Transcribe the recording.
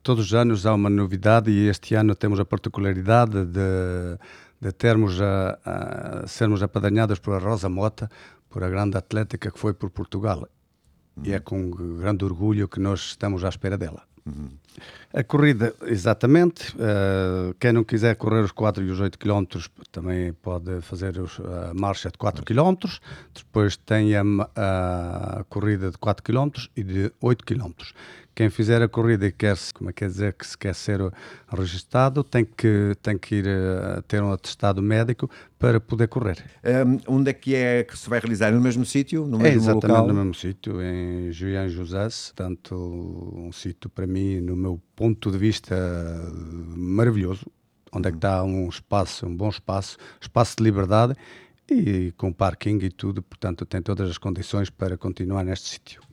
todos os anos há uma novidade e este ano temos a particularidade de sermos apadrinhados por a Rosa Mota, por a grande atlética que foi por Portugal. E é com grande orgulho que nós estamos à espera dela. A corrida, exatamente, quem não quiser correr os 4 e os 8 km também pode fazer a marcha de 4 km, depois tem a corrida de 4 km e de 8 km. Quem fizer a corrida e quer ser registado tem que ir ter um atestado médico para poder correr. Onde é que se vai realizar? No mesmo sítio? No É mesmo exatamente local? no mesmo sítio, em Juian-Josés, portanto um sítio para mim, no meu ponto de vista, maravilhoso, onde é que está um bom espaço de liberdade e com parking e tudo, portanto tem todas as condições para continuar neste sítio.